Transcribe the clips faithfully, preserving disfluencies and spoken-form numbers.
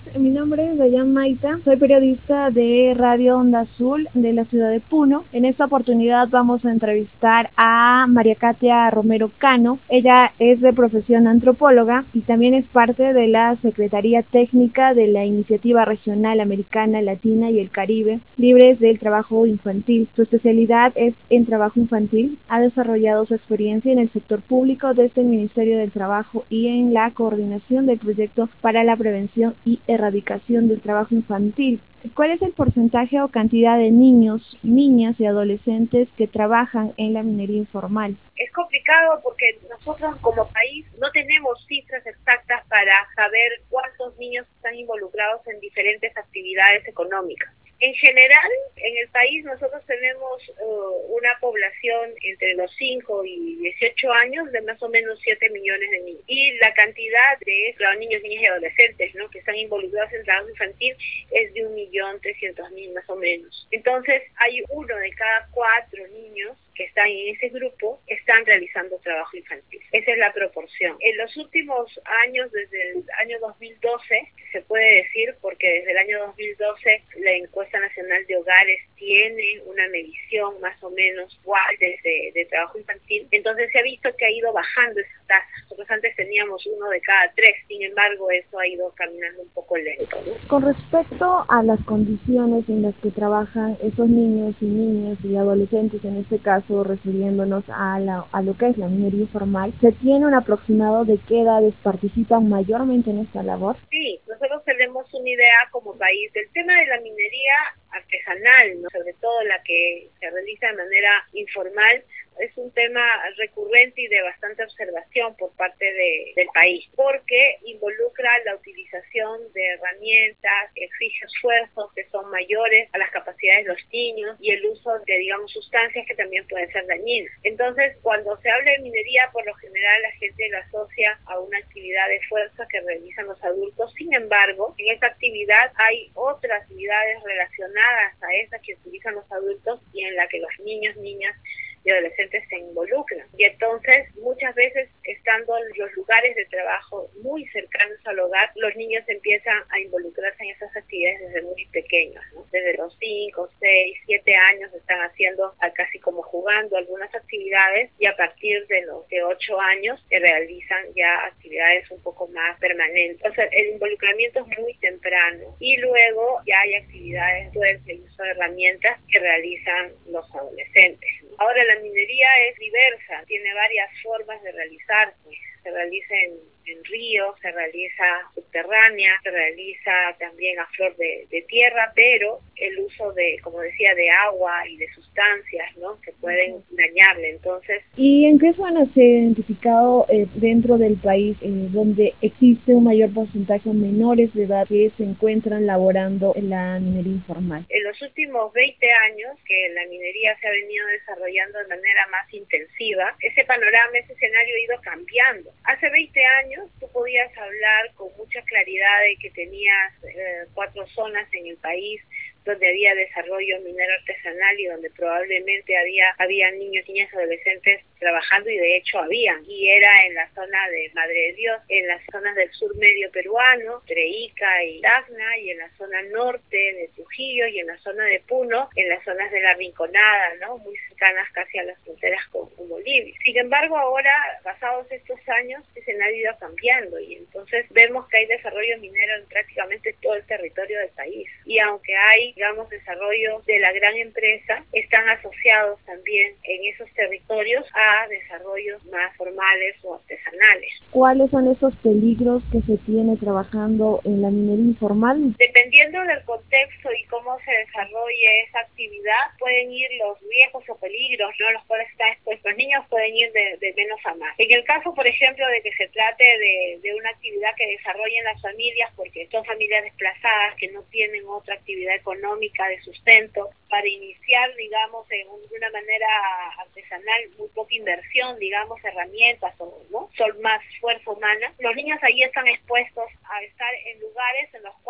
Mi nombre es Dayan Maita, soy periodista de Radio Onda Azul de la ciudad de Puno. En esta oportunidad vamos a entrevistar a María Katia Romero Cano. Ella es de profesión antropóloga y también es parte de la Secretaría Técnica de la Iniciativa Regional Americana, Latina y el Caribe, Libres del Trabajo Infantil. Su especialidad es en trabajo infantil. Ha desarrollado su experiencia en el sector público desde el Ministerio del Trabajo y en la coordinación del proyecto para la prevención y erradicación del trabajo infantil. ¿Cuál es el porcentaje o cantidad de niños, niñas y adolescentes que trabajan en la minería informal? Es complicado porque nosotros como país no tenemos cifras exactas para saber cuántos niños están involucrados en diferentes actividades económicas. En general, en el país nosotros tenemos uh, una población entre los cinco y dieciocho años de más o menos siete millones de niños. Y la cantidad de claro, niños, niñas y adolescentes, ¿no?, que están involucrados en trabajo infantil es de un millón trescientos mil más o menos. Entonces, hay uno de cada cuatro niños que están en ese grupo están realizando trabajo infantil. Esa es la proporción. En los últimos años, desde el año dos mil doce, se puede decir, porque desde el año dos mil doce la encuesta nacional de hogares tiene una medición más o menos igual de, de trabajo infantil, entonces se ha visto que ha ido bajando esa tasa. Nosotros antes teníamos uno de cada tres, sin embargo eso ha ido caminando un poco lento, ¿no? Con respecto a las condiciones en las que trabajan esos niños y niñas y adolescentes, en este caso refiriéndonos a, la, a lo que es la minería informal, ¿se tiene un aproximado de qué edades participan mayormente en esta labor? Sí, nosotros tenemos una idea como país del tema de la minería artesanal, ¿no?, sobre todo la que se realiza de manera informal. Es un tema recurrente y de bastante observación por parte de, del país, porque involucra la utilización de herramientas, exige esfuerzos que son mayores a las capacidades de los niños y el uso de, digamos, sustancias que también pueden ser dañinas. Entonces, cuando se habla de minería, por lo general la gente lo asocia a una actividad de fuerza que realizan los adultos. Sin embargo, en esta actividad hay otras actividades relacionadas a esas que utilizan los adultos y en la que los niños, niñas y adolescentes se involucran. Y entonces, muchas veces, estando en los lugares de trabajo muy cercanos al hogar, los niños empiezan a involucrarse en esas actividades desde muy pequeños, ¿no? Desde los cinco, seis, siete años están haciendo casi como jugando algunas actividades y a partir de los de ocho años se realizan ya actividades un poco más permanentes. O sea, el involucramiento es muy temprano y luego ya hay actividades de uso de herramientas que realizan los adolescentes. Ahora la minería es diversa, tiene varias formas de realizarse. Se realiza en, en ríos, se realiza subterránea, se realiza también a flor de, de tierra, pero el uso de, como decía, de agua y de sustancias, ¿no?, que pueden dañarle. Entonces, ¿y en qué zonas se ha identificado eh, dentro del país eh, donde existe un mayor porcentaje o menores de edad que se encuentran laborando en la minería informal? En los últimos veinte años que la minería se ha venido desarrollando de manera más intensiva, ese panorama, ese escenario ha ido cambiando. Hace veinte años tú podías hablar con mucha claridad de que tenías eh, cuatro zonas en el país donde había desarrollo minero artesanal y donde probablemente había, había niños, niñas, adolescentes trabajando, y de hecho habían, y era en la zona de Madre de Dios, en las zonas del sur medio peruano, entre Ica y Tacna, y en la zona norte de Trujillo, y en la zona de Puno, en las zonas de la Rinconada, ¿no?, muy cercanas casi a las fronteras con, con Bolivia. Sin embargo, ahora, pasados estos años, ese escenario ha ido cambiando, y entonces vemos que hay desarrollo minero en prácticamente todo el territorio del país, y aunque hay, digamos, desarrollo de la gran empresa, están asociados también en esos territorios a desarrollos más formales o artesanales. ¿Cuáles son esos peligros que se tiene trabajando en la minería informal? Dependiendo del contexto y cómo se desarrolle esa actividad, pueden ir los riesgos o peligros, ¿no?, los cuales están expuestos. Los niños pueden ir de, de menos a más. En el caso, por ejemplo, de que se trate de, de una actividad que desarrollen las familias, porque son familias desplazadas que no tienen otra actividad económica de sustento, para iniciar, digamos, en una manera artesanal, muy poca inversión, digamos, herramientas, o, ¿no?, son más fuerza humana. Los niños ahí están expuestos a estar en lugares en los cuales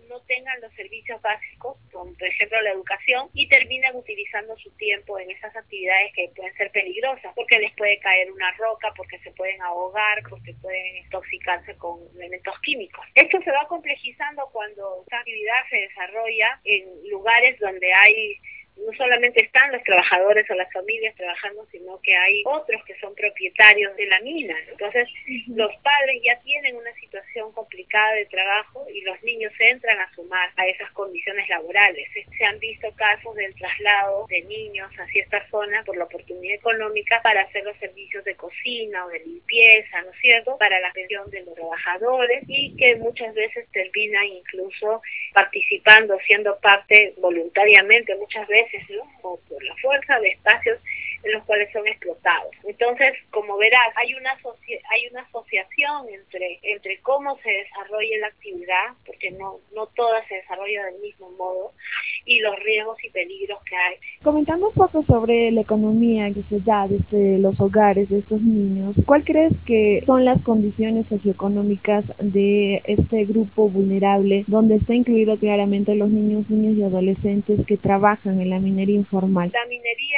no tengan los servicios básicos, como por ejemplo la educación, y terminan utilizando su tiempo en esas actividades que pueden ser peligrosas, porque les puede caer una roca, porque se pueden ahogar, porque pueden intoxicarse con elementos químicos. Esto se va complejizando cuando esta actividad se desarrolla en lugares donde hay no solamente están los trabajadores o las familias trabajando, sino que hay otros que son propietarios de la mina. Entonces, uh-huh. los padres ya tienen una situación complicada de trabajo y los niños entran a sumar a esas condiciones laborales. Se han visto casos del traslado de niños hacia esta zona por la oportunidad económica para hacer los servicios de cocina o de limpieza, ¿no es cierto?, para la pensión de los trabajadores, y que muchas veces terminan incluso participando, siendo parte voluntariamente, muchas veces, ¿no?, o por la fuerza de espacios en los cuales son explotados. Entonces, como verás, hay una asoci- hay una asociación entre entre cómo se desarrolla la actividad, porque no no toda se desarrolla del mismo modo, y los riesgos y peligros que hay. Comentando un poco sobre la economía que se da desde los hogares de estos niños, ¿cuál crees que son las condiciones socioeconómicas de este grupo vulnerable, donde está incluido claramente los niños, niños y adolescentes que trabajan en la minería informal? La minería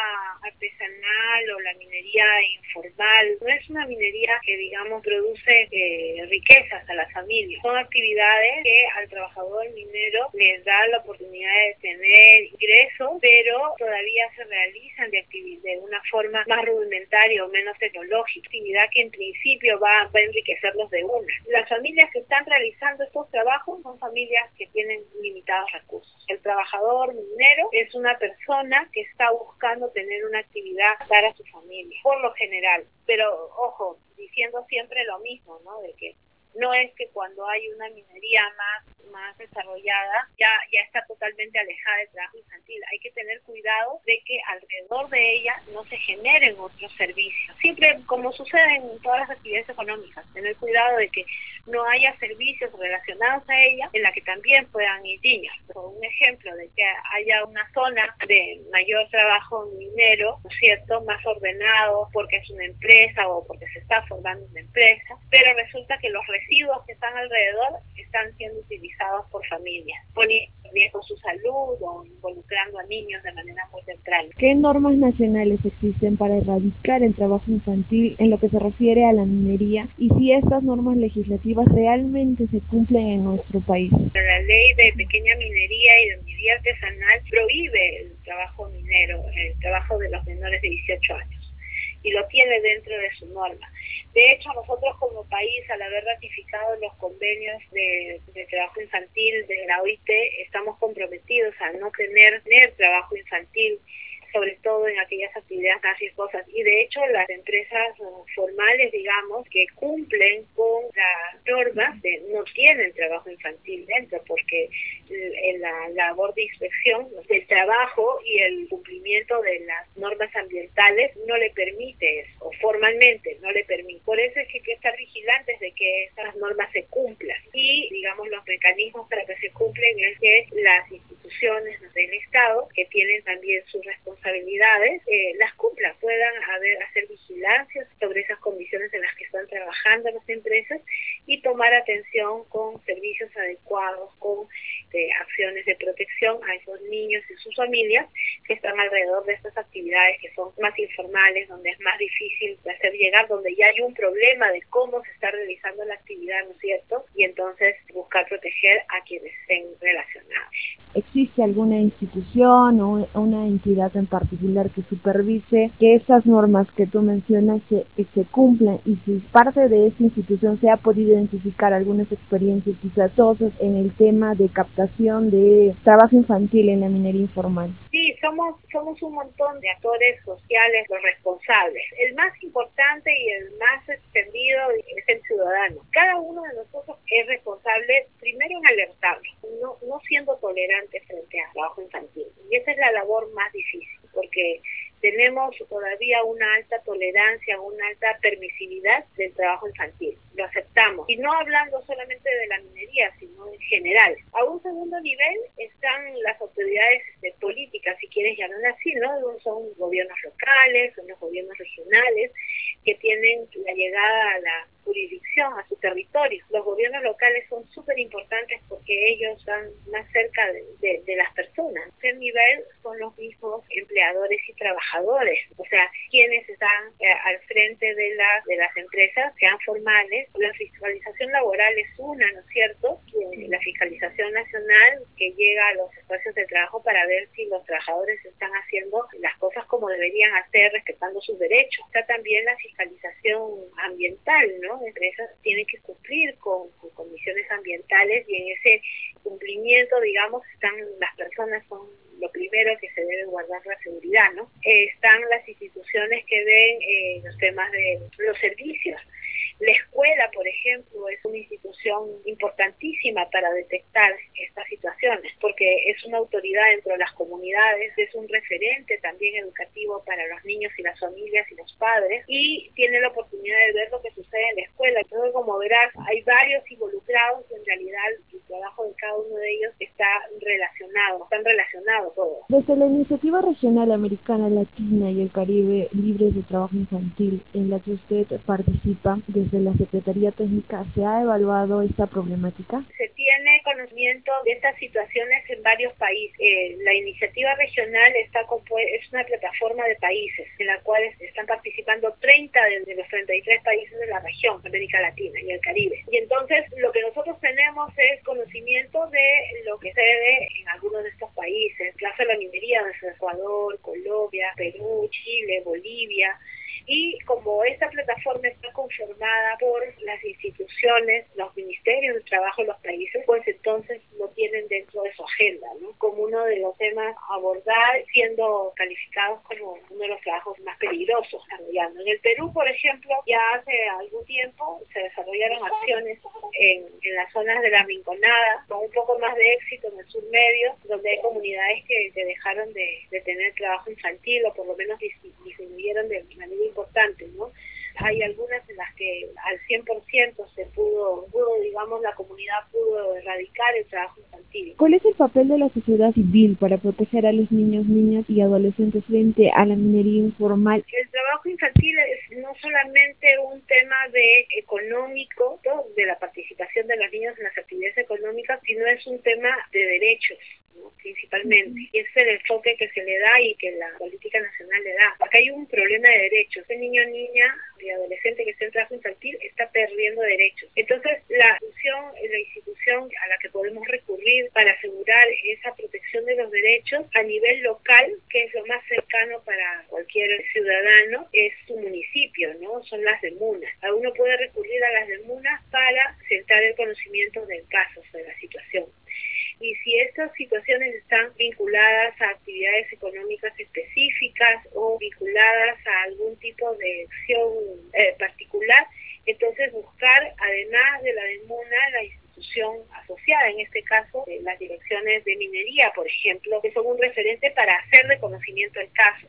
artesanal o la minería informal no es una minería que, digamos, produce eh, riquezas a las familias. Son actividades que al trabajador minero les da la oportunidad de tener ingresos, pero todavía se realizan de, actividad, de una forma más rudimentaria o menos tecnológica, actividad que en principio va, va a enriquecerlos de una. Las familias que están realizando estos trabajos son familias que tienen limitados recursos. El trabajador minero es una persona que está buscando tener una actividad para su familia, por lo general. Pero, ojo, diciendo siempre lo mismo, ¿no?, de que no es que cuando hay una minería más, más desarrollada ya, ya está totalmente alejada del trabajo infantil. Hay que tener cuidado de que alrededor de ella no se generen otros servicios. Siempre, como sucede en todas las actividades económicas, tener cuidado de que no haya servicios relacionados a ella en la que también puedan ir niños. Un ejemplo de que haya una zona de mayor trabajo minero, ¿no es cierto?, más ordenado porque es una empresa o porque se está formando una empresa, pero resulta que los residuos que están alrededor están siendo utilizados por familias, poniendo en riesgo su salud o involucrando a niños de manera muy temprana. ¿Qué normas nacionales existen para erradicar el trabajo infantil en lo que se refiere a la minería, y si estas normas legislativas realmente se cumplen en nuestro país? La ley de pequeña minería y de minería artesanal prohíbe el trabajo minero, el trabajo de los menores de dieciocho años, y lo tiene dentro de su norma. De hecho, nosotros como país, al haber ratificado los convenios de, de trabajo infantil de la O I T, estamos comprometidos a no tener, tener trabajo infantil, sobre todo en aquellas actividades más riesgosas. Y de hecho, las empresas formales, digamos, que cumplen con las normas, de, no tienen trabajo infantil dentro, porque en la labor de inspección del trabajo y el cumplimiento de las normas ambientales no le permite eso, o formalmente no le permite. Por eso es que hay que estar vigilantes de que esas normas se cumplan. Y, digamos, los mecanismos para que se cumplen es que las instituciones del Estado, que tienen también sus responsabilidades, eh, las cumplan, puedan haber, hacer vigilancias sobre esas condiciones en las que están trabajando las empresas y tomar atención con servicios adecuados, con eh, acciones de protección a esos niños y sus familias que están alrededor de estas actividades que son más informales, donde es más difícil de hacer llegar, donde ya hay un problema de cómo se está realizando la actividad, ¿no es cierto? Y entonces buscar proteger a quienes estén relacionados. ¿Existe alguna institución o una entidad en particular que supervise que estas normas que tú mencionas se, que se cumplan, y si parte de esta institución se ha podido identificar algunas experiencias exitosas en el tema de captación de trabajo infantil en la minería informal? Sí, somos, somos un montón de actores sociales los responsables. El más importante y el más extendido es el ciudadano. Cada uno de nosotros es responsable primero en alertarlo, no, no siendo tolerante frente al trabajo infantil. Y esa es la labor más difícil, porque tenemos todavía una alta tolerancia, una alta permisividad del trabajo infantil. Lo aceptamos. Y no hablando solamente de la minería, sino en general. A un segundo nivel están las autoridades de políticas, si quieres llamarlas así, ¿no? Son gobiernos locales, son los gobiernos regionales, que tienen la llegada a la jurisdicción, a su territorio. Los gobiernos locales son súper importantes porque ellos están más cerca de, de, de las personas. El nivel son los mismos empleadores y trabajadores, o sea, quienes están eh, al frente de, la, de las empresas, sean formales. La fiscalización laboral es una, ¿no es cierto? Eh, la fiscalización nacional que llega a los espacios de trabajo para ver si los trabajadores están haciendo las cosas como deberían hacer, respetando sus derechos. Está también la fiscalización ambiental, ¿no? Las empresas tienen que cumplir con, con condiciones ambientales y en ese cumplimiento, digamos, están las personas, son lo primero que se debe guardar la seguridad, ¿no? Eh, están las instituciones que ven eh, los temas de los servicios. La escuela, por ejemplo, es una institución importantísima para detectar estas situaciones, porque es una autoridad dentro de las comunidades, es un referente también educativo para los niños y las familias y los padres, y tiene la oportunidad de ver lo que sucede en la escuela. Entonces, como verás, hay varios involucrados, en realidad el trabajo de cada uno de ellos está relacionado, están relacionados todos. Desde la Iniciativa Regional Americana Latina y el Caribe Libres de Trabajo Infantil, en la que usted participa, desde la Secretaría Técnica, ¿se ha evaluado esta problemática? Se tiene conocimiento de estas situaciones en varios países. Eh, la iniciativa regional está es una plataforma de países en la cual están participando treinta de, de los treinta y tres países de la región, América Latina y el Caribe. Y entonces lo que nosotros tenemos es conocimiento de lo que sucede en algunos de estos países. El caso de la minería desde Ecuador, Colombia, Perú, Chile, Bolivia. Y como esta plataforma está conformada por las instituciones, los ministerios del trabajo de los países, pues entonces lo tienen dentro de su agenda, ¿no? Como uno de los temas a abordar, siendo calificados como uno de los trabajos más peligrosos desarrollando. En el Perú, por ejemplo, ya hace algún tiempo se desarrollaron acciones en, en las zonas de la Rinconada, con un poco más de éxito en el sur medio, donde hay comunidades que, que dejaron de, de tener trabajo infantil o por lo menos disminuyeron de manera importante, ¿no? Hay algunas en las que al cien por ciento se pudo, pudo, digamos, la comunidad pudo erradicar el trabajo infantil. ¿Cuál es el papel de la sociedad civil para proteger a los niños, niñas y adolescentes frente a la minería informal? El trabajo infantil es no solamente un tema de económico, ¿no? De la participación de los niños en las actividades económicas, sino es un tema de derechos, ¿no? Principalmente. Y ese es el enfoque que se le da y que la política nacional le da. Acá hay un problema de derechos. Ese niño o niña y adolescente que está en trabajo infantil está perdiendo derechos. Entonces, la institución, la institución a la que podemos recurrir para asegurar esa protección de los derechos a nivel local, que es lo más cercano para cualquier ciudadano, es su municipio, ¿no? Son las demunas. Uno puede recurrir a las demunas para sentar el conocimiento del caso, de la situación. Y si estas situaciones están vinculadas a actividades económicas específicas o vinculadas a algún tipo de acción eh, particular, entonces buscar, además de la DEMUNA, la institución asociada, en este caso eh, las direcciones de minería, por ejemplo, que son un referente para hacer reconocimiento del caso.